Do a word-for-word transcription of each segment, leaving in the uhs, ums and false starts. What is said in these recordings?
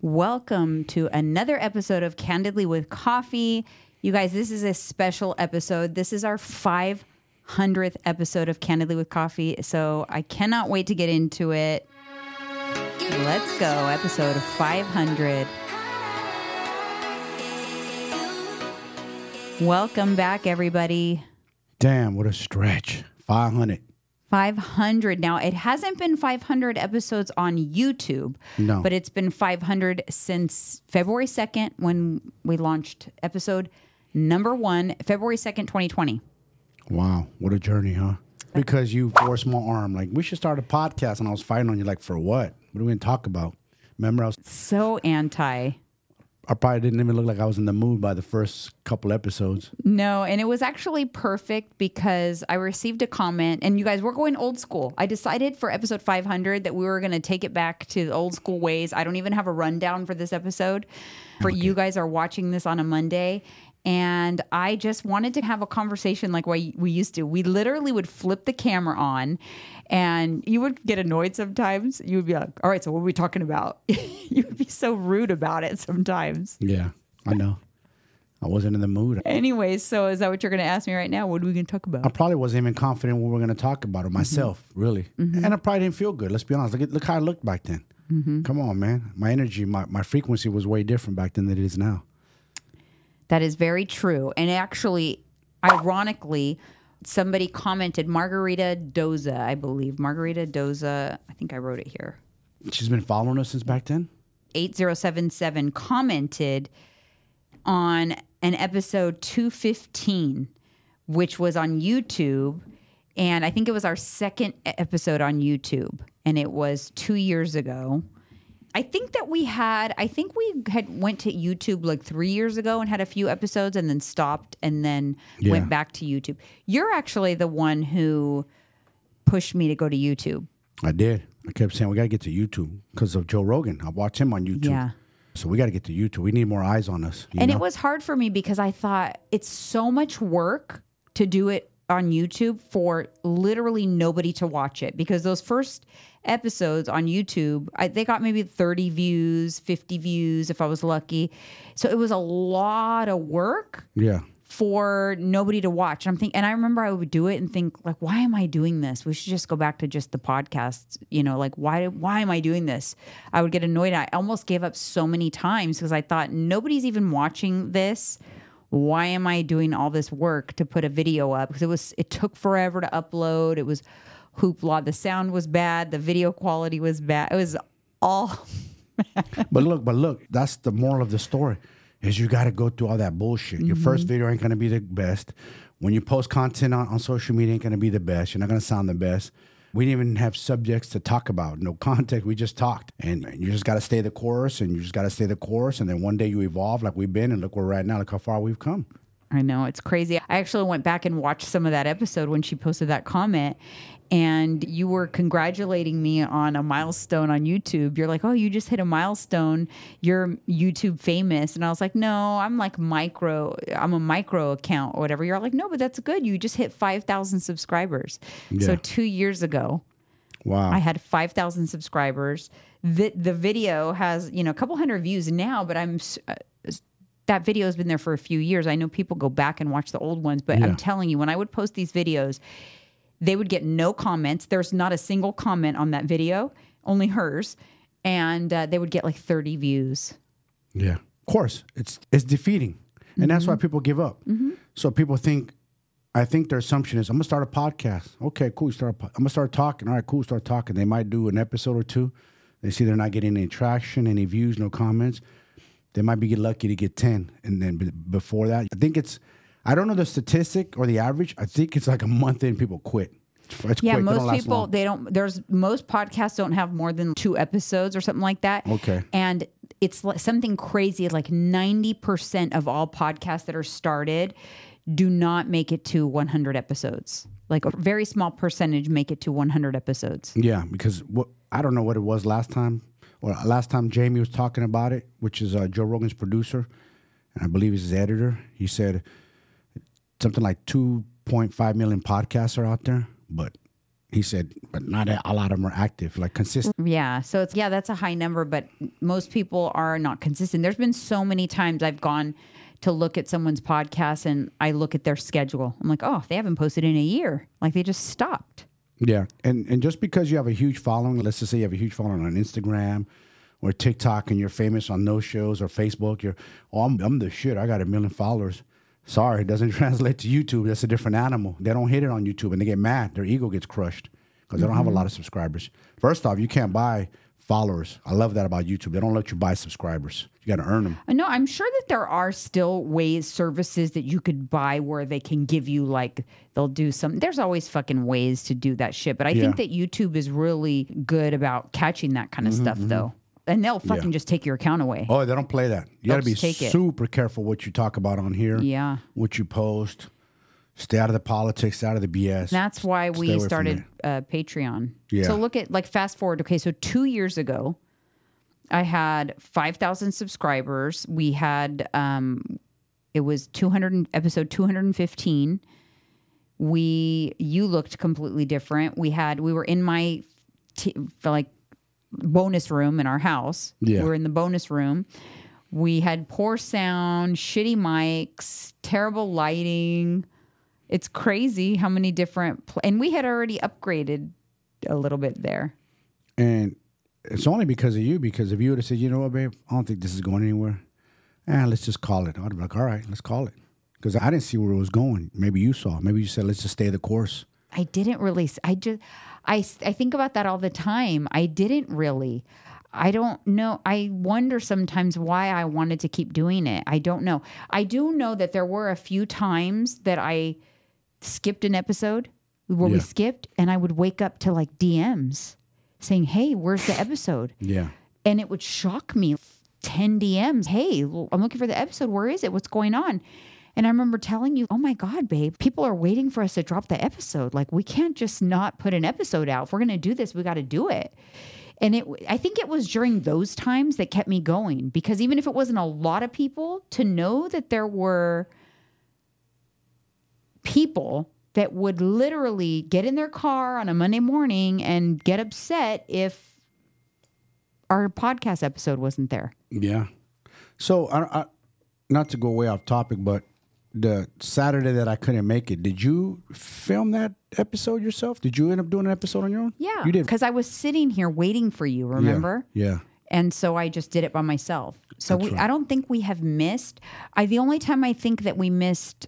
Welcome to another episode of Candidly with Coffee. You guys, this is a special episode. This is our five hundredth episode of Candidly with Coffee, so I cannot wait to get into it. Let's go, episode five hundred. Welcome back, everybody. Damn, what a stretch. five hundred. five hundred. Now, it hasn't been five hundred episodes on YouTube, No. but it's been five hundred since February second when we launched episode number one, February second, twenty twenty. Wow, what a journey, huh? Because you forced my arm. Like, we should start a podcast, and I was fighting on you, like, for what? What are we going to talk about? Remember, I was... So anti. I probably didn't even look like I was in the mood by the first couple episodes. No, and it was actually perfect because I received a comment, and you guys, we're going old school. I decided for episode five hundred that we were going to take it back to the old school ways. I don't even have a rundown for this episode. For okay. You guys are watching this on a Monday, and I just wanted to have a conversation like we we used to. We literally would flip the camera on, and you would get annoyed sometimes. You would be like, all right, so what are we talking about? You would be so rude about it sometimes. Yeah, I know. I wasn't in the mood. Anyways, so is that what you're going to ask me right now? What are we going to talk about? I probably wasn't even confident what we were going to talk about, or myself, mm-hmm. really. Mm-hmm. And I probably didn't feel good. Let's be honest. Look, at, look how I looked back then. Mm-hmm. Come on, man. My energy, my, my frequency was way different back then than it is now. That is very true. And actually, ironically, somebody commented, Margarita Doza, I believe. Margarita Doza, I think I wrote it here. She's been following us since back then? eight zero seven seven commented on an episode two fifteen, which was on YouTube. And I think it was our second episode on YouTube. And it was two years ago. I think that we had, I think we had went to YouTube like three years ago and had a few episodes and then stopped and then yeah. went back to YouTube. You're actually the one who pushed me to go to YouTube. I did. I kept saying, we got to get to YouTube because of Joe Rogan. I watch him on YouTube. Yeah. So we got to get to YouTube. We need more eyes on us. And know? It was hard for me because I thought it's so much work to do it on YouTube for literally nobody to watch it, because those first episodes on YouTube, I, they got maybe thirty views, fifty views if I was lucky. So it was a lot of work. Yeah. For nobody to watch. I'm thinking, and I remember I would do it and think, like, why am I doing this? We should just go back to just the podcasts. You know, like, why? Why am I doing this? I would get annoyed. I almost gave up so many times because I thought nobody's even watching this. Why am I doing all this work to put a video up? Because it was, it took forever to upload. It was hoopla. The sound was bad. The video quality was bad. It was all. But look, but look, that's the moral of the story. Is you got to go through all that bullshit. Mm-hmm. Your first video ain't going to be the best. When you post content on, on social media, ain't going to be the best. You're not going to sound the best. We didn't even have subjects to talk about. No context. We just talked. And you just got to stay the course, and you just got to stay the course. And then one day you evolve like we've been, and look where we're at now. Look how far we've come. I know. It's crazy. I actually went back and watched some of that episode when she posted that comment, and you were congratulating me on a milestone on YouTube. You're like, oh, you just hit a milestone. You're YouTube famous. And I was like, no, I'm like micro. I'm a micro account or whatever. You're like, no, but that's good. You just hit five thousand subscribers. Yeah. So two years ago, wow, I had five thousand subscribers. The, the video has, you know, a couple hundred views now, but I'm... Uh, that video has been there for a few years. I know people go back and watch the old ones, but yeah. I'm telling you, when I would post these videos, they would get no comments. There's not a single comment on that video, only hers. And uh, they would get like thirty views. Yeah, of course. It's it's defeating. And mm-hmm. that's why people give up. Mm-hmm. So people think, I think their assumption is, I'm going to start a podcast. Okay, cool. Start. A, I'm going to start talking. All right, cool. Start talking. They might do an episode or two. They see they're not getting any traction, any views, no comments. They might be lucky to get ten. And then b- before that, I think it's, I don't know the statistic or the average. I think it's like a month in, people quit. It's yeah, quick. most they people, they don't, there's, most podcasts don't have more than two episodes or something like that. Okay. And it's like something crazy, like ninety percent of all podcasts that are started do not make it to one hundred episodes. Like a very small percentage make it to one hundred episodes. Yeah, because what, I don't know what it was last time. Well, last time Jamie was talking about it, which is uh, Joe Rogan's producer, and I believe he's his editor, he said something like two point five million podcasts are out there, but He said, but not a, a lot of them are active, like consistent. Yeah. So it's, yeah, that's a high number, but most people are not consistent. There's been so many times I've gone to look at someone's podcast and I look at their schedule. I'm like, oh, they haven't posted in a year. Like they just stopped. Yeah. And and just because you have a huge following, let's just say you have a huge following on Instagram or TikTok and you're famous on those shows or Facebook, you're, oh, I'm, I'm the shit. I got a million followers. Sorry, it doesn't translate to YouTube. That's a different animal. They don't hit it on YouTube and they get mad. Their ego gets crushed because they don't have a lot of subscribers. First off, you can't buy followers. I love that about YouTube. They don't let you buy subscribers. You got to earn them. No, I'm sure that there are still ways, services that you could buy where they can give you like, they'll do some, there's always fucking ways to do that shit. But I Yeah. think that YouTube is really good about catching that kind of stuff though. And they'll fucking Yeah. just take your account away. Oh, they don't play that. You They'll got to be just take it. super careful what you talk about on here. Yeah. What you post. Stay out of the politics, stay out of the B S. That's why Stay we away from started uh, Patreon. Yeah. So look at, like, fast forward. Okay, so two years ago, I had five thousand subscribers. We had, um, it was two hundred, episode two hundred fifteen. We, you looked completely different. We had, we were in my, t- like, bonus room in our house. Yeah. We were in the bonus room. We had poor sound, shitty mics, terrible lighting. It's crazy how many different, pl- and we had already upgraded a little bit there. And it's only because of you, because if you would have said, you know what, babe, I don't think this is going anywhere. Eh, let's just call it. I'd be like, all right, let's call it. Because I didn't see where it was going. Maybe you saw. Maybe you said, let's just stay the course. I didn't really, I just, I, I think about that all the time. I didn't really. I don't know. I wonder sometimes why I wanted to keep doing it. I don't know. I do know that there were a few times that I skipped an episode where we Yeah. skipped and I would wake up to like D Ms saying, hey, where's the episode? Yeah. And it would shock me. ten D Ms. Hey, l- I'm looking for the episode. Where is it? What's going on? And I remember telling you, oh my God, babe, people are waiting for us to drop the episode. Like, we can't just not put an episode out. If we're going to do this, we got to do it. And it, I think it was during those times that kept me going, because even if it wasn't a lot of people, to know that there were people that would literally get in their car on a Monday morning and get upset if our podcast episode wasn't there. Yeah. So, I, I, not to go way off topic, but the Saturday that I couldn't make it, did you film that episode yourself? Did you end up doing an episode on your own? Yeah. You did. Because I was sitting here waiting for you, remember? Yeah. yeah. And so I just did it by myself. So That's we, right. I don't think we have missed. I the only time I think that we missed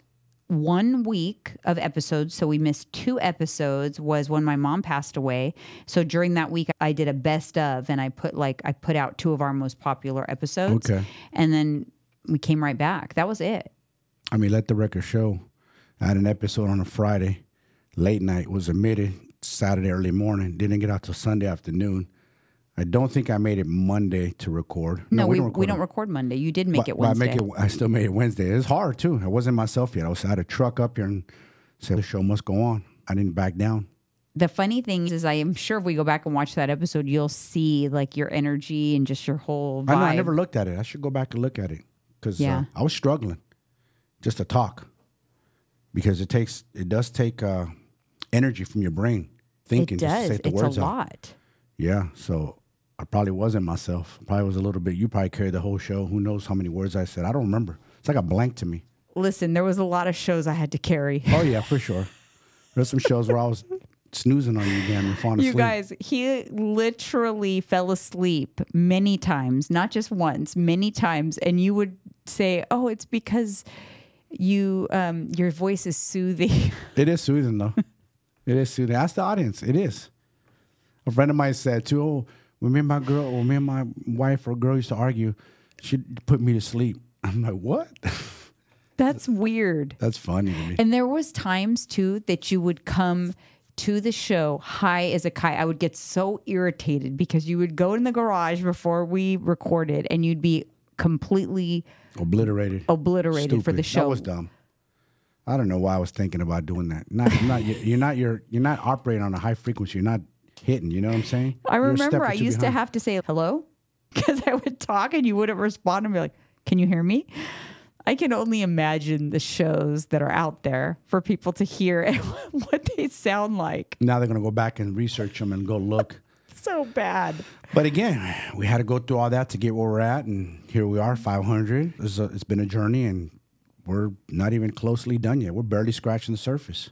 one week of episodes, so we missed two episodes, was when my mom passed away. So during that week, I did a best of, and I put like I put out two of our most popular episodes. Okay. And then we came right back. That was it. I mean, let the record show. I had an episode on a Friday, late night, was emitted Saturday early morning. Didn't get out till Sunday afternoon. I don't think I made it Monday to record. No, we, we, record don't on- record Monday. You did make but- it but I Wednesday. make it. I still made it Wednesday. It's hard too. I wasn't myself yet. I was I had a truck up here and said the show must go on. I didn't back down. The funny thing is, I am sure if we go back and watch that episode, you'll see like your energy and just your whole vibe. I know. I never looked at it. I should go back and look at it because Yeah. uh, I was struggling just to talk because it takes it does take uh, energy from your brain thinking It just does. to say the It's a words out. lot. Yeah, so I probably wasn't myself. Probably was a little bit. You probably carried the whole show. Who knows how many words I said? I don't remember. It's like a blank to me. Listen, there was a lot of shows I had to carry. Oh yeah, for sure. There's some shows where I was snoozing on you, damn, and falling You asleep. guys, he literally fell asleep many times, not just once, many times. And you would say, oh, it's because you, um, your voice is soothing. It is soothing though. It is soothing. Ask the audience. It is. A friend of mine said too. Oh, when me and my girl, or me and my wife or girl used to argue, she'd put me to sleep. I'm like, what? That's weird. That's funny to me. And there was times too that you would come to the show high as a kite. I would get so irritated because you would go in the garage before we recorded and you'd be completely Obliterated. obliterated for the Stupid. show. That was dumb. I don't know why I was thinking about doing that. Not, you're not, you're not, you're, you're not operating on a high frequency. You're not hitting. You know what I'm saying? I You're a step remember or I two used to behind. have to say hello because I would talk and you wouldn't respond and be like, can you hear me? I can only imagine the shows that are out there for people to hear and what they sound like. Now they're going to go back and research them and go look. So bad. But again, we had to go through all that to get where we're at. And here we are, five hundred. It's, a, it's been a journey, and we're not even closely done yet. We're barely scratching the surface.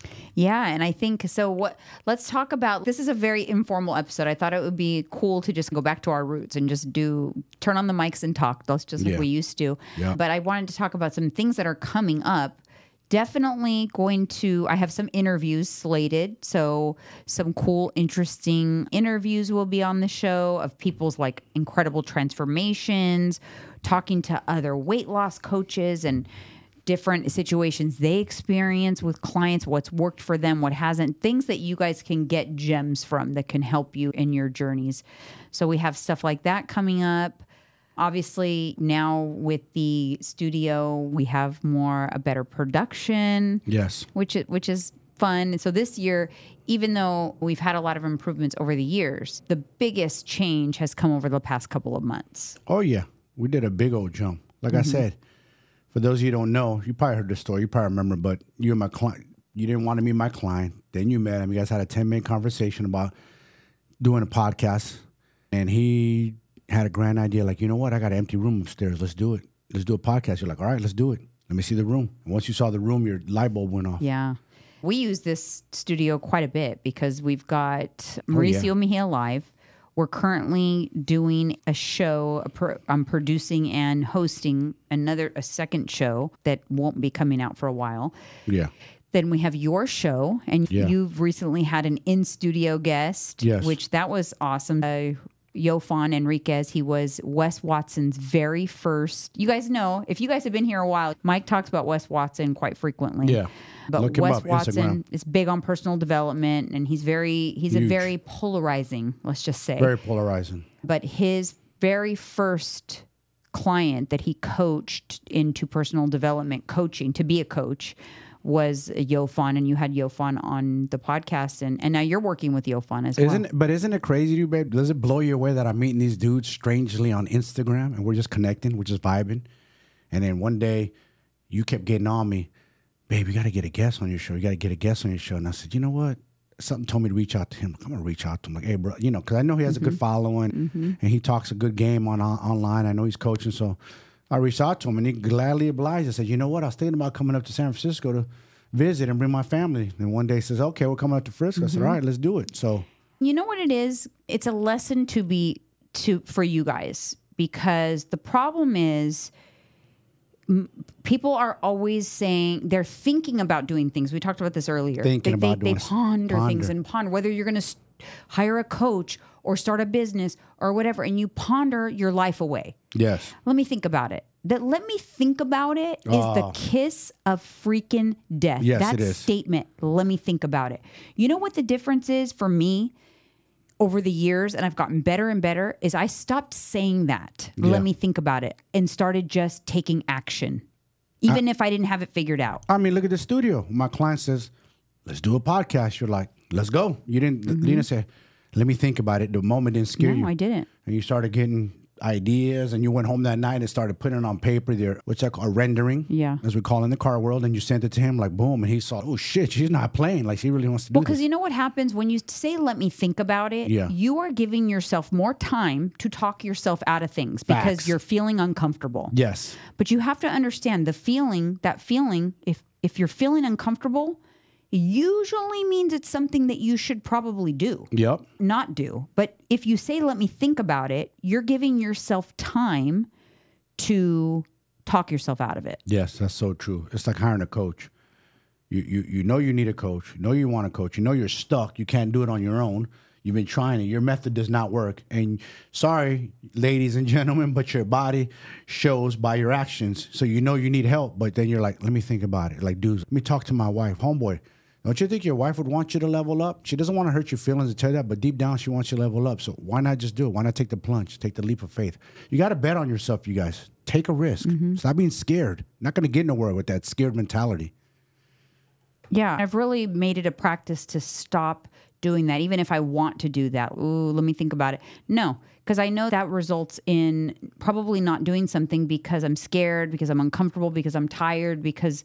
Yeah, and I think so. What? Let's talk about. This is a very informal episode. I thought it would be cool to just go back to our roots and just do turn on the mics and talk. That's just like Yeah. we used to. Yeah. But I wanted to talk about some things that are coming up. Definitely going to. I have some interviews slated, so some cool, interesting interviews will be on the show of people's like incredible transformations, talking to other weight loss coaches and different situations they experience with clients, what's worked for them, what hasn't, things that you guys can get gems from that can help you in your journeys. So we have stuff like that coming up. Obviously, now with the studio, we have more, a better production. Yes. Which, which is fun. And so this year, even though we've had a lot of improvements over the years, the biggest change has come over the past couple of months. Oh, yeah. We did a big old jump. Like mm-hmm. I said, for those of you who don't know, you probably heard the story. You probably remember, but you're my client. You didn't want to meet my client. Then you met him. You guys had a ten-minute conversation about doing a podcast. And he had a grand idea, like, you know what? I got an empty room upstairs. Let's do it. Let's do a podcast. You're like, all right, let's do it. Let me see the room. And once you saw the room, your light bulb went off. Yeah. We use this studio quite a bit because we've got Mauricio oh, yeah. Mejia Live. We're currently doing a show. A pro, I'm producing and hosting another, a second show that won't be coming out for a while. Yeah. Then we have your show, and yeah. you've recently had an in-studio guest, yes. which that was awesome. Uh, Yofan Enriquez, he was Wes Watson's very first. You guys know, if you guys have been here a while, Mike talks about Wes Watson quite frequently. Yeah. But Look Wes up, Watson Instagram. is big on personal development, and he's very he's Huge. a very polarizing, let's just say. Very polarizing. But his very first client that he coached into personal development coaching, to be a coach, was Yofan, and you had Yofan on the podcast, and, and now you're working with Yofan as isn't well. But isn't it crazy, dude, babe? Does it blow you away that I'm meeting these dudes strangely on Instagram, and we're just connecting, we're just vibing? And then one day, you kept getting on me, babe, you got to get a guest on your show. You got to get a guest on your show. And I said, you know what? Something told me to reach out to him. I'm going to reach out to him. Like, hey, bro, you know, because I know he has mm-hmm. a good following, mm-hmm. and he talks a good game on, on online. I know he's coaching, so I reached out to him, and he gladly obliged. I said, you know what? I was thinking about coming up to San Francisco to visit and bring my family. And one day he says, okay, we're coming up to Frisco. Mm-hmm. I said, all right, let's do it. So, you know what it is? It's a lesson to be to for you guys, because the problem is m- people are always saying they're thinking about doing things. We talked about this earlier. Thinking they, about they, doing they ponder, ponder things and ponder whether you're going to st- hire a coach or start a business or whatever, and you ponder your life away. Yes. Let me think about it. That let me think about it is Oh. the kiss of freaking death. Yes, that it is. statement, let me think about it. You know what the difference is for me over the years, and I've gotten better and better, is I stopped saying that. Yeah. Let me think about it, and started just taking action, even if I didn't have it figured out. I mean, look at the studio. My client says, let's do a podcast. You're like, let's go. You didn't, Mm-hmm. you didn't say, let me think about it. The moment didn't scare No, you. I didn't. And you started getting ideas, and you went home that night and started putting it on paper, there, what's that called, a rendering, Yeah. as we call it in the car world, and you sent it to him, like, boom, and he saw, oh, shit, she's not playing. Like, she really wants to do Well, because this. you know what happens when you say, let me think about it, Yeah. you are giving yourself more time to talk yourself out of things because Facts. you're feeling uncomfortable. Yes. But you have to understand the feeling, that feeling, if if you're feeling uncomfortable, usually means it's something that you should probably do, Yep. not do. But if you say, let me think about it, you're giving yourself time to talk yourself out of it. Yes, that's so true. It's like hiring a coach. You you you know you need a coach. You know you want a coach. You know you're stuck. You can't do it on your own. You've been trying it. Your method does not work. And sorry, ladies and gentlemen, but your body shows by your actions. So you know you need help, but then you're like, let me think about it. Like, dudes, let me talk to my wife. Homeboy, don't you think your wife would want you to level up? She doesn't want to hurt your feelings to tell you that, but deep down she wants you to level up. So why not just do it? Why not take the plunge? Take the leap of faith. You got to bet on yourself, you guys. Take a risk. Mm-hmm. Stop being scared. Not going to get nowhere with that scared mentality. Yeah, I've really made it a practice to stop doing that, even if I want to do that. Ooh, let me think about it. No, Because I know that results in probably not doing something because I'm scared, because I'm uncomfortable, because I'm tired, because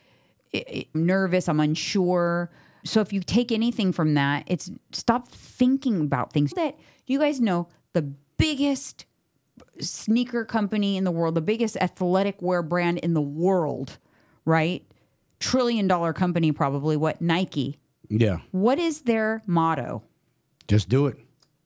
I'm nervous, I'm unsure. So if you take anything from that, it's stop thinking about things that you guys know the biggest sneaker company in the world, the biggest athletic wear brand in the world, right? Trillion dollar company, probably. What? Nike. Yeah. What is their motto? Just do it.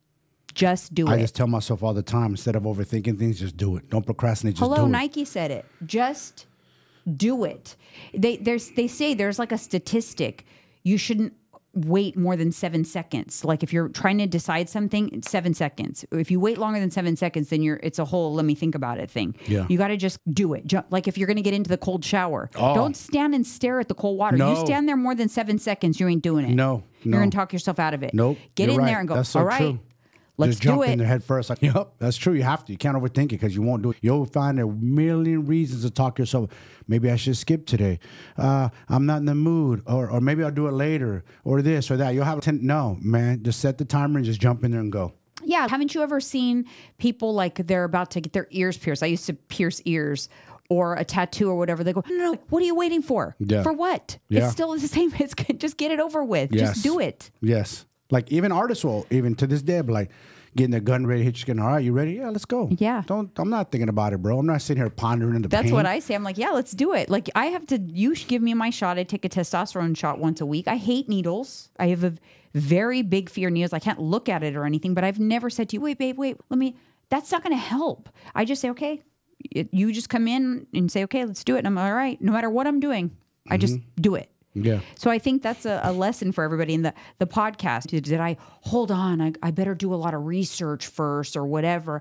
Just do I it. just tell myself all the time, instead of overthinking things, just do it. Don't procrastinate. Just Hello, do it. Nike said it. Just do it. They there's they say there's like a statistic. You shouldn't wait more than seven seconds. Like if you're trying to decide something, it's seven seconds. If you wait longer than seven seconds, then you're it's a whole let me think about it thing. Yeah. You got to just do it. Ju- Like if you're going to get into the cold shower, Oh. don't stand and stare at the cold water. No. You stand there more than seven seconds, you ain't doing it. No, You're no. going to talk yourself out of it. Nope. Get You're in right. there and go, That's so all right, true. let's Just jump do in it. their head first. Like, yep, that's true. You have to. You can't overthink it because you won't do it. You'll find a million reasons to talk yourself. Maybe I should skip today. Uh, I'm not in the mood. Or or maybe I'll do it later. Or this or that. You'll have ten. No, man. Just set the timer and just jump in there and go. Yeah. Haven't you ever seen people like they're about to get their ears pierced? I used to pierce ears or a tattoo or whatever. They go, no, no, no. What are you waiting for? Yeah. For what? Yeah. It's still the same. It's just get it over with. Yes. Just do it. Yes. Like even artists will, even to this day, be like getting their gun ready, hit your skin. All right, you ready? Yeah, let's go. Yeah. Don't. I'm not thinking about it, bro. I'm not sitting here pondering the That's pain. what I say. I'm like, yeah, let's do it. Like I have to, you should give me my shot. I take a testosterone shot once a week. I hate needles. I have a very big fear of needles. I can't look at it or anything, but I've never said to you, wait, babe, wait, let me, that's not going to help. I just say, okay, it, you just come in and say, okay, let's do it. And I'm all right. No matter what I'm doing, I just do it. Yeah. So I think that's a, a lesson for everybody in the, the podcast. Did, did I hold on? I, I better do a lot of research first or whatever.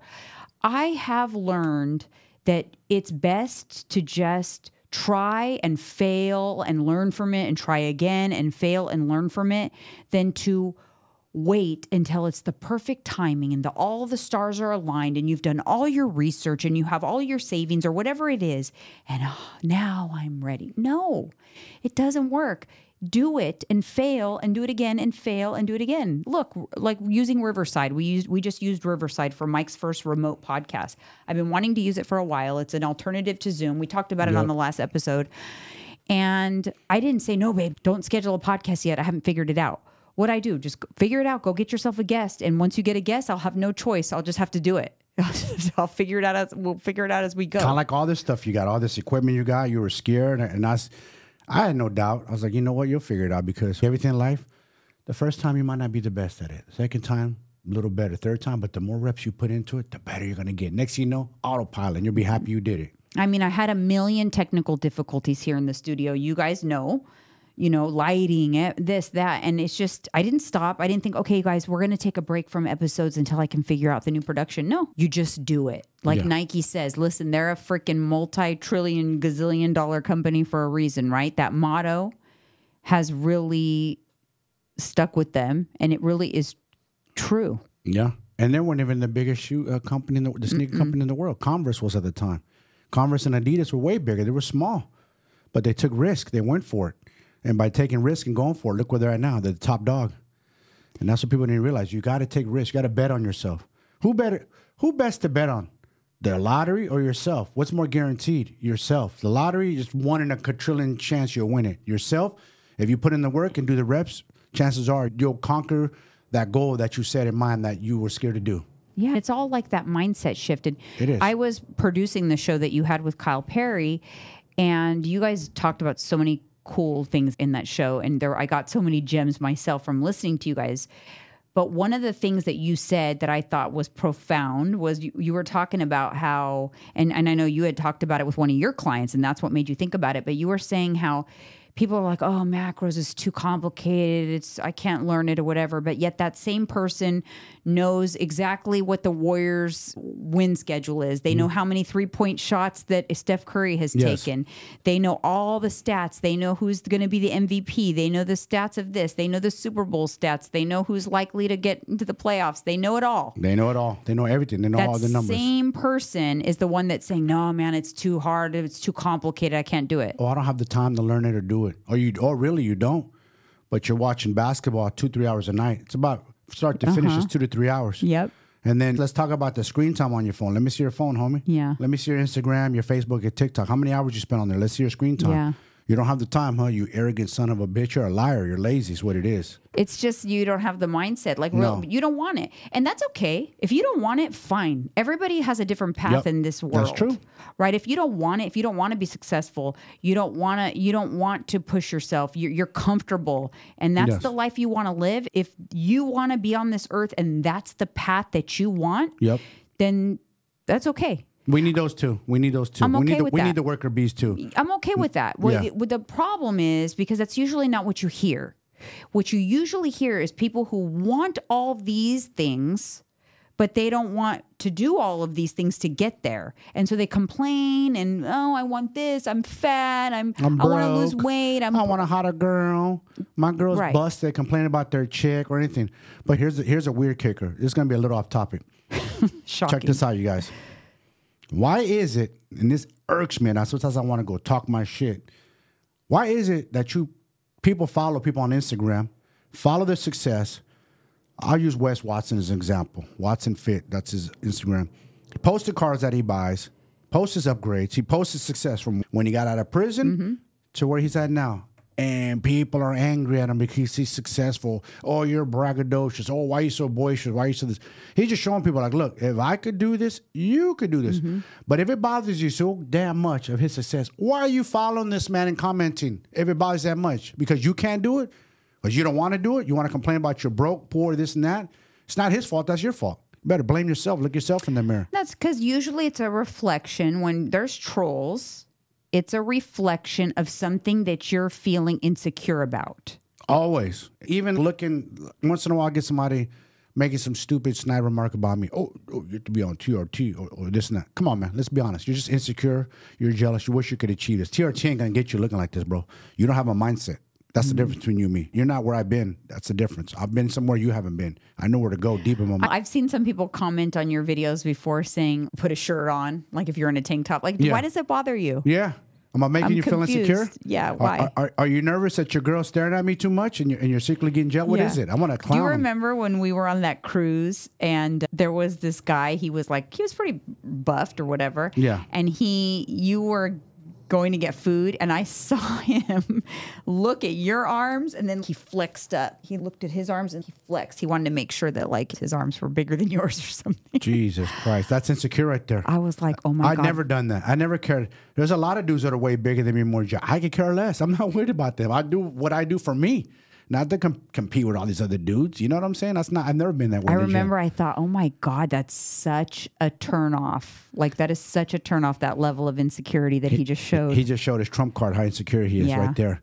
I have learned that it's best to just try and fail and learn from it and try again and fail and learn from it than to wait until it's the perfect timing and the, all the stars are aligned and you've done all your research and you have all your savings or whatever it is. And oh, now I'm ready. No, it doesn't work. Do it and fail and do it again and fail and do it again. Look, like using Riverside. We used we just used Riverside for Mike's first remote podcast. I've been wanting to use it for a while. It's an alternative to Zoom. We talked about it Yep. on the last episode. And I didn't say, no, babe, don't schedule a podcast yet. I haven't figured it out. What I do, just figure it out. Go get yourself a guest. And once you get a guest, I'll have no choice. I'll just have to do it. I'll figure it out as we'll figure it out as we go. Kind of like all this stuff you got, all this equipment you got. You were scared, and I, s- I had no doubt. I was like, you know what, you'll figure it out because everything in life, the first time you might not be the best at it. Second time, a little better. Third time, but the more reps you put into it, the better you're gonna get. Next thing you know, autopilot, and you'll be happy you did it. I mean, I had a million technical difficulties here in the studio. You guys know, you know, lighting it, this, that. And it's just, I didn't stop. I didn't think, okay, guys, we're going to take a break from episodes until I can figure out the new production. No, you just do it. Like Yeah. Nike says, listen, they're a freaking multi-trillion, gazillion dollar company for a reason, right? That motto has really stuck with them. And it really is true. Yeah, and they weren't even the biggest shoe uh, company, in the, the sneaker company in the world. Converse was at the time. Converse and Adidas were way bigger. They were small, but they took risk. They went for it. And by taking risk and going for it, look where they're at now. They're the top dog. And that's what people didn't realize. You got to take risks. You got to bet on yourself. Who better? Who best to bet on? The lottery or yourself? What's more guaranteed? Yourself. The lottery is one in a quadrillion chance you'll win it. Yourself, if you put in the work and do the reps, chances are you'll conquer that goal that you set in mind that you were scared to do. Yeah, it's all like that mindset shift. And It is. I was producing the show that you had with Kyle Perry, and you guys talked about so many cool things in that show. And there, I got so many gems myself from listening to you guys. But one of the things that you said that I thought was profound was you, you were talking about how, and, and I know you had talked about it with one of your clients, and that's what made you think about it. But you were saying how people are like, oh, macros is too complicated. It's I can't learn it or whatever. But yet that same person knows exactly what the Warriors' win schedule is. They know how many three-point shots that Steph Curry has Yes. taken. They know all the stats. They know who's going to be the M V P. They know the stats of this. They know the Super Bowl stats. They know who's likely to get into the playoffs. They know it all. They know it all. They know everything. They know That all the numbers. same person is the one that's saying, no, man, it's too hard. It's too complicated. I can't do it. Oh, I don't have the time to learn it or do it. Or you, or really you don't. But you're watching basketball two, three hours a night. It's about start to finish Uh-huh. is two to three hours. Yep. And then let's talk about the screen time on your phone. Let me see your phone, homie. Yeah. Let me see your Instagram, your Facebook, your TikTok. How many hours you spend on there? Let's see your screen time. Yeah. You don't have the time, huh? You arrogant son of a bitch. You're a liar. You're lazy is what it is. It's just you don't have the mindset. Like, No. real, you don't want it. And that's okay. If you don't want it, fine. Everybody has a different path Yep. in this world. That's true. Right? If you don't want it, if you don't want to be successful, you don't want to you don't want to push yourself. You're, you're comfortable. And that's Yes. the life you want to live. If you want to be on this earth and that's the path that you want, Yep. then that's okay. We need those two. We need those two. I'm we okay need the, with we that. need the worker bees too. I'm okay with that. What, Yeah. what the problem is, because that's usually not what you hear. What you usually hear is people who want all these things, but they don't want to do all of these things to get there. And so they complain and, oh, I want this. I'm fat. I'm, I'm I want to lose broke. weight. I'm I want a hotter girl. My girl's Right. busted. Complain about their chick or anything. But here's a, here's a weird kicker. This is gonna be a little off topic. shocking. Check this out, you guys. Why is it, and this irks me, and I sometimes I want to go talk my shit. Why is it that you people follow people on Instagram, follow their success? I'll use Wes Watson as an example. Watson Fit, that's his Instagram. He posts the cars that he buys, posts his upgrades, he posts his success from when he got out of prison Mm-hmm. to where he's at now. And people are angry at him because he's successful. Oh, you're braggadocious. Oh, why are you so boisterous? Why are you so this? He's just showing people like, look, if I could do this, you could do this. Mm-hmm. But if it bothers you so damn much of his success, why are you following this man and commenting if it bothers that much? Because you can't do it? Because you don't want to do it? You want to complain about you're broke, poor, this and that? It's not his fault. That's your fault. You better blame yourself. Look yourself in the mirror. That's because usually it's a reflection when there's trolls. It's a reflection of something that you're feeling insecure about. Always. Even looking, once in a while, I get somebody making some stupid snide remark about me. Oh, oh you have to be on T R T or, or this and that. Come on, man. Let's be honest. You're just insecure. You're jealous. You wish you could achieve this. T R T ain't going to get you looking like this, bro. You don't have a mindset. That's the difference between you and me. You're not where I've been. That's the difference. I've been somewhere you haven't been. I know where to go deep in my mind. I've seen some people comment on your videos before saying, put a shirt on, like if you're in a tank top. Like, Yeah. why does it bother you? Yeah. Am I making I'm you feel confused. insecure? Yeah, Are- why? Are, are, are you nervous that your girl's staring at me too much and you're, and you're secretly getting jealous? What Yeah. is it? I want to Do clown you him. remember when we were on that cruise and there was this guy, he was like, he was pretty buffed or whatever. Yeah. And he, you were going to get food and I saw him look at your arms and then he flexed up. He looked at his arms and he flexed. He wanted to make sure that like his arms were bigger than yours or something. Jesus Christ. That's insecure right there. I was like, oh my I've God. never done that. I never cared. There's a lot of dudes that are way bigger than me, more. je- I could care less. I'm not worried about them. I do what I do for me, not to com- compete with all these other dudes. You know what I'm saying? That's not. I've never been that way. I in the gym. remember I thought, oh my God, that's such a turnoff. Like that is such a turnoff, that level of insecurity that he, just showed. He just showed his trump card how insecure he is Yeah. right there.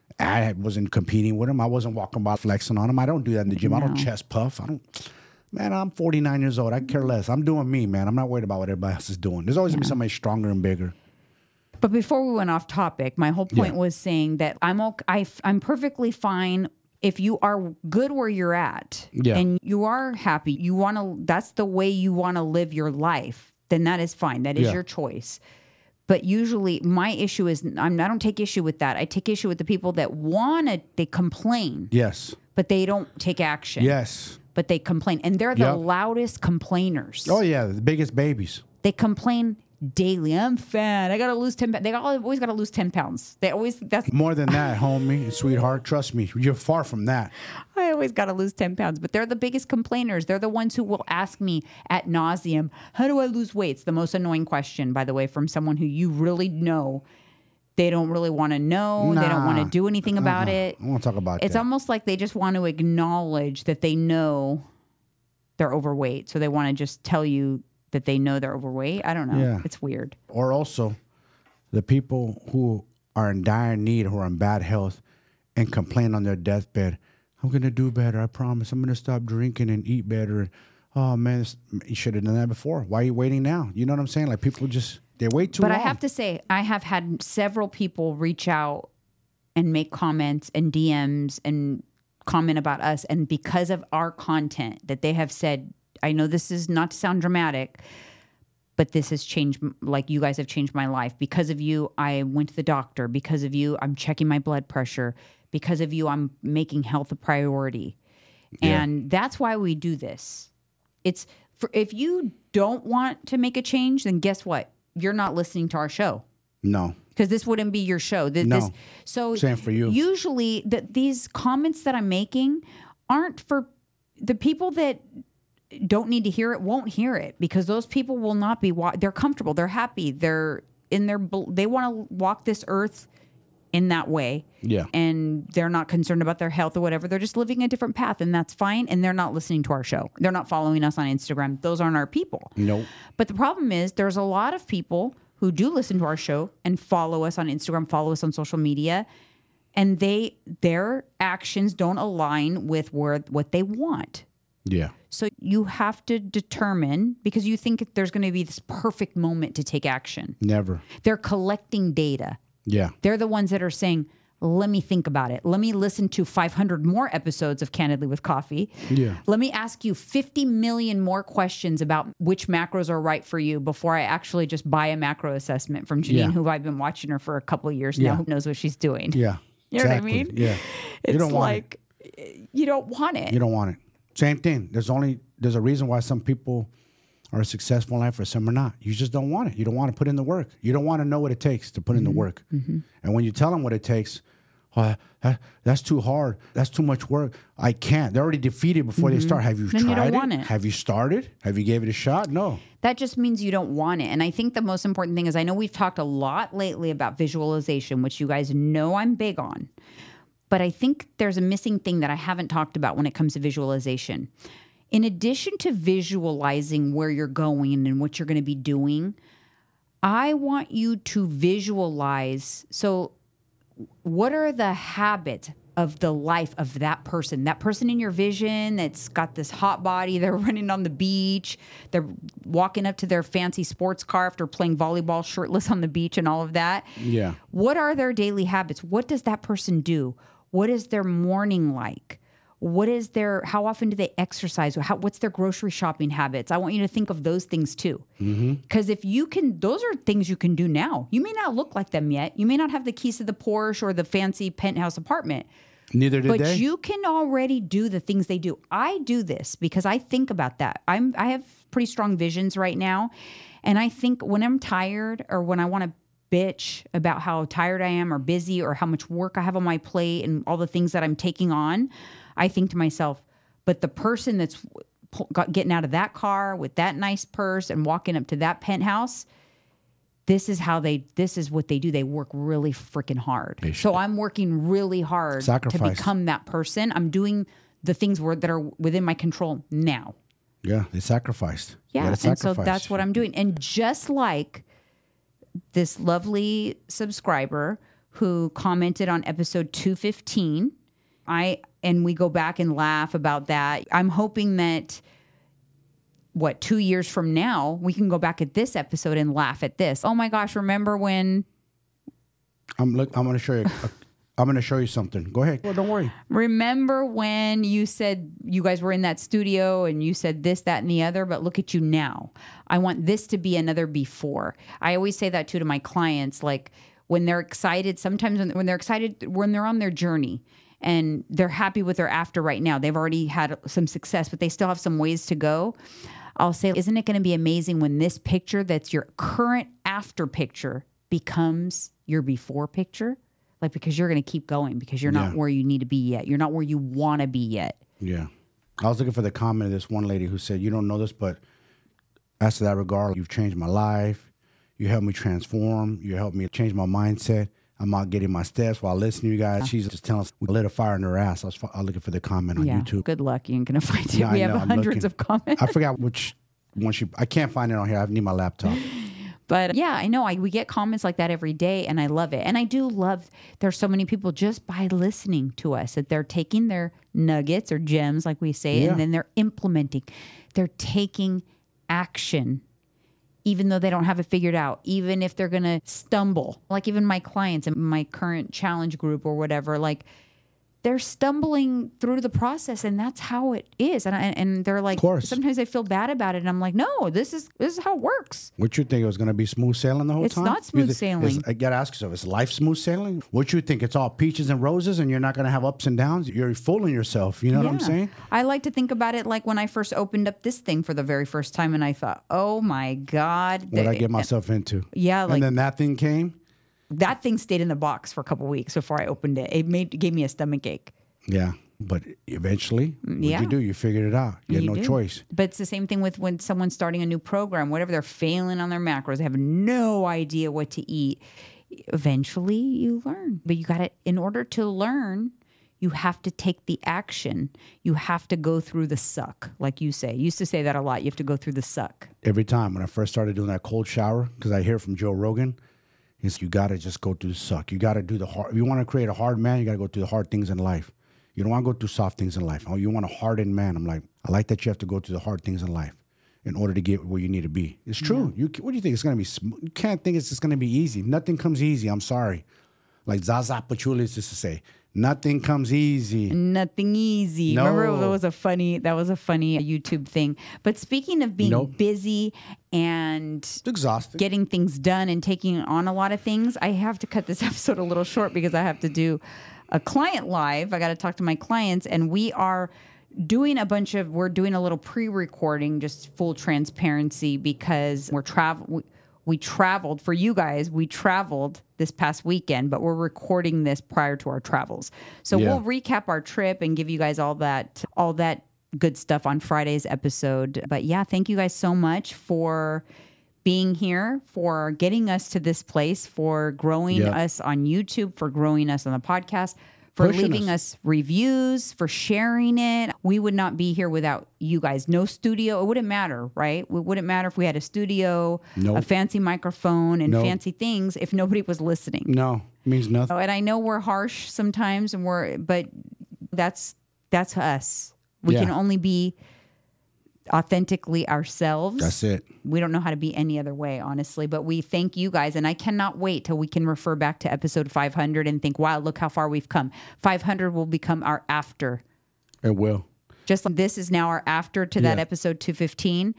I wasn't competing with him. I wasn't walking by flexing on him. I don't do that in the gym. I don't No. chest puff. I don't. Man, I'm forty-nine years old. I care less. I'm doing me, man. I'm not worried about what everybody else is doing. There's always gonna be somebody stronger and bigger. But before we went off topic, my whole point Yeah. was saying that I'm okay, I, I'm perfectly fine if you are good where you're at Yeah. and you are happy. You want to. That's the way you want to live your life. Then that is fine. That is Yeah. your choice. But usually, my issue is I'm, I don't take issue with that. I take issue with the people that want to. They complain, Yes. but they don't take action. Yes. But they complain, and they're the Yep. loudest complainers. Oh yeah, the biggest babies. They complain daily. I'm fat. I gotta lose ten pounds. They got, always gotta lose ten pounds. They always that's More than that, homie and sweetheart. Trust me, you're far from that. I always gotta lose ten pounds. But they're the biggest complainers. They're the ones who will ask me at nauseum, how do I lose weight? It's the most annoying question, by the way, from someone who you really know. They don't really want to know. They don't want to Nah. do anything about it. I want to talk about It's that. almost like they just want to acknowledge that they know they're overweight. So they want to just tell you that they know they're overweight. I don't know. Yeah. It's weird. Or also, the people who are in dire need, who are in bad health, and complain on their deathbed. I'm gonna do better. I promise. I'm gonna stop drinking and eat better. Oh man, this- you should have done that before. Why are you waiting now? You know what I'm saying? Like people just they wait too But long. I have to say, I have had several people reach out and make comments and D Ms and comment about us. And because of our content that they have said, I know this is not to sound dramatic, but this has changed, like you guys have changed my life. Because of you, I went to the doctor. Because of you, I'm checking my blood pressure. Because of you, I'm making health a priority. Yeah. And that's why we do this. It's For, if you don't want to make a change, then guess what? You're not listening to our show. No. Because this wouldn't be your show. Th- No. This, so Same for you. Usually, the, these comments that I'm making aren't for the people that don't need to hear it. Won't hear it because those people will not be. Wa- they're comfortable. They're happy. They're in their. They want to walk this earth in that way. Yeah. And they're not concerned about their health or whatever. They're just living a different path, and that's fine. And they're not listening to our show. They're not following us on Instagram. Those aren't our people. Nope. But the problem is, there's a lot of people who do listen to our show and follow us on Instagram, follow us on social media, and they their actions don't align with where what they want. Yeah. So you have to determine, because you think there's going to be this perfect moment to take action. Never. They're collecting data. Yeah. They're the ones that are saying, let me think about it. Let me listen to five hundred more episodes of Candidly with Coffee. Yeah. Let me ask you fifty million more questions about which macros are right for you before I actually just buy a macro assessment from Janine, Yeah. who I've been watching her for a couple of years Yeah. now, who knows what she's doing. Yeah. You know Exactly. what I mean? Yeah. It's You don't want like, you don't want it. You don't want it. Same thing. There's only there's a reason why some people are successful in life or some are not. You just don't want it. You don't want to put in the work. You don't want to know what it takes to put in the work. Mm-hmm. And when you tell them what it takes, oh, that, that's too hard. That's too much work. I can't. They're already defeated before they start. Have you Mm-hmm. Then you tried don't want it. Have you started? Have you gave it a shot? No. That just means you don't want it. And I think the most important thing is, I know we've talked a lot lately about visualization, which you guys know I'm big on. But I think there's a missing thing that I haven't talked about when it comes to visualization. In addition to visualizing where you're going and what you're going to be doing, I want you to visualize. So what are the habits of the life of that person, that person in your vision that's got this hot body, they're running on the beach, they're walking up to their fancy sports car after playing volleyball shirtless on the beach and all of that. Yeah. What are their daily habits? What does that person do? What is their morning like? What is their, how often do they exercise? How, what's their grocery shopping habits? I want you to think of those things too. Because if you can, those are things you can do now. You may not look like them yet. You may not have the keys to the Porsche or the fancy penthouse apartment. Neither did But they. you can already do the things they do. I do this because I think about that. I'm I have pretty strong visions right now. And I think when I'm tired or when I want to bitch about how tired I am or busy or how much work I have on my plate and all the things that I'm taking on, I think to myself, but the person that's pu- got, getting out of that car with that nice purse and walking up to that penthouse, this is how they, this is what they do. They work really freaking hard. They So should. I'm working really hard to Sacrifice. become that person. I'm doing the things where, that are within my control now. Yeah, they sacrificed. You Yeah. gotta And so sacrifice. that's what I'm doing. And just like this lovely subscriber who commented on episode two fifteen, I, and we go back and laugh about that. I'm hoping that, what, two years from now, we can go back at this episode and laugh at this. Oh my gosh, remember when, I'm look. I'm gonna show you. A, I'm gonna show you something. Go ahead. Well, don't worry. remember when you said you guys were in that studio and you said this, that, and the other, but look at you now. I want this to be another before. I always say that too to my clients, like when they're excited, sometimes when, when they're excited, when they're on their journey and they're happy with their after right now, they've already had some success, but they still have some ways to go. I'll say, isn't it going to be amazing when this picture that's your current after picture becomes your before picture? Like, because you're going to keep going because you're not Yeah. where you need to be yet. You're not where you want to be yet. Yeah. I was looking for the comment of this one lady who said, "You don't know this, but as to that regard, you've changed my life. You helped me transform. You helped me change my mindset. I'm out getting my steps while listening to you guys." She's just telling us we lit a fire in her ass. I was, I was looking for the comment on Yeah. YouTube. Good luck. You ain't going to find it. Yeah, I we have know, I'm hundreds looking. of comments. I forgot which one she. I can't find it on here. I need my laptop. But yeah, I know I, we get comments like that every day and I love it. And I do love, there's so many people just by listening to us that they're taking their nuggets or gems, like we say, Yeah. and then they're implementing. They're taking action, even though they don't have it figured out, even if they're going to stumble. Like even my clients in my current challenge group or whatever, like they're stumbling through the process, and that's how it is. And I, and they're like, Of course. sometimes I feel bad about it, and I'm like, no, this is this is how it works. What you think, it was going to be smooth sailing the whole It's time? not smooth You thi- sailing. is- I got to ask yourself, is life smooth sailing? What you think, it's all peaches and roses and you're not going to have ups and downs? You're fooling yourself. You know what I'm Yeah. saying? I like to think about it like when I first opened up this thing for the very first time, and I thought, oh my God. What I they- get myself into. Yeah, like- and then that thing came. that thing stayed in the box for a couple weeks before I opened it. It made gave me a stomach ache. Yeah. But eventually, what Yeah. you do, you figured it out. You had You no do. choice. But it's the same thing with when someone's starting a new program, whatever, they're failing on their macros, they have no idea what to eat. Eventually you learn. But you got to, in order to learn, you have to take the action. You have to go through the suck, like you say. You used to say that a lot. You have to go through the suck. Every time when I first started doing that cold shower, because I hear from Joe Rogan, is you got to just go through the suck. You got to do the hard. If you want to create a hard man, you got to go through the hard things in life. You don't want to go through soft things in life. Oh, you want a hardened man. I'm like, I like that you have to go through the hard things in life in order to get where you need to be. It's true. You, what do you think? It's going to be smooth? You can't think it's just going to be easy. Nothing comes easy. I'm sorry. Like Zaza Pachulis used to say, nothing comes easy. Nothing easy. No. Remember, that was a funny that was a funny YouTube thing. But speaking of being Nope. busy and It's exhausting. getting things done and taking on a lot of things, I have to cut this episode a little short because I have to do a client live. I got to talk to my clients, and we are doing a bunch of we're doing a little pre-recording, just full transparency, because we're travel we, we traveled for you guys. We traveled this past weekend, but we're recording this prior to our travels. So Yeah. we'll recap our trip and give you guys all that all that good stuff on Friday's episode. But yeah, thank you guys so much for being here, for getting us to this place, for growing Yeah. us on YouTube, for growing us on the podcast, for Pushing leaving us. us reviews, for sharing it. We would not be here without you guys. No studio. It wouldn't matter, right? It wouldn't matter if we had a studio, Nope. a fancy microphone, and Nope. fancy things if nobody was listening. No, it means nothing. And I know we're harsh sometimes, and we're, but that's that's us. We Yeah. can only be authentically ourselves. That's it. We don't know how to be any other way, honestly. But we thank you guys, and I cannot wait till we can refer back to episode five hundred and think, "Wow, look how far we've come." five hundred will become our after. It will. Just like this is now our after to that Yeah. episode two fifteen.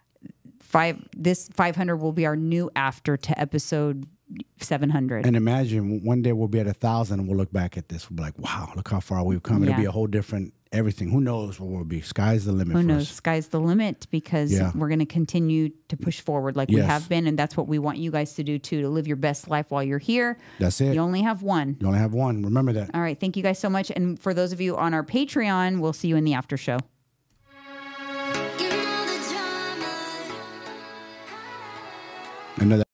Five. This five hundred will be our new after to episode seven hundred. And imagine one day we'll be at a thousand and we'll look back at this. We'll be like, wow, look how far we've come. It'll Yeah. be a whole different everything. Who knows what we'll be? Sky's the limit Who for knows? us. Sky's the limit, because Yeah. we're going to continue to push forward like we Yes. have been. And that's what we want you guys to do too, to live your best life while you're here. That's it. You only have one. You only have one. Remember that. All right. Thank you guys so much. And for those of you on our Patreon, we'll see you in the after show. Another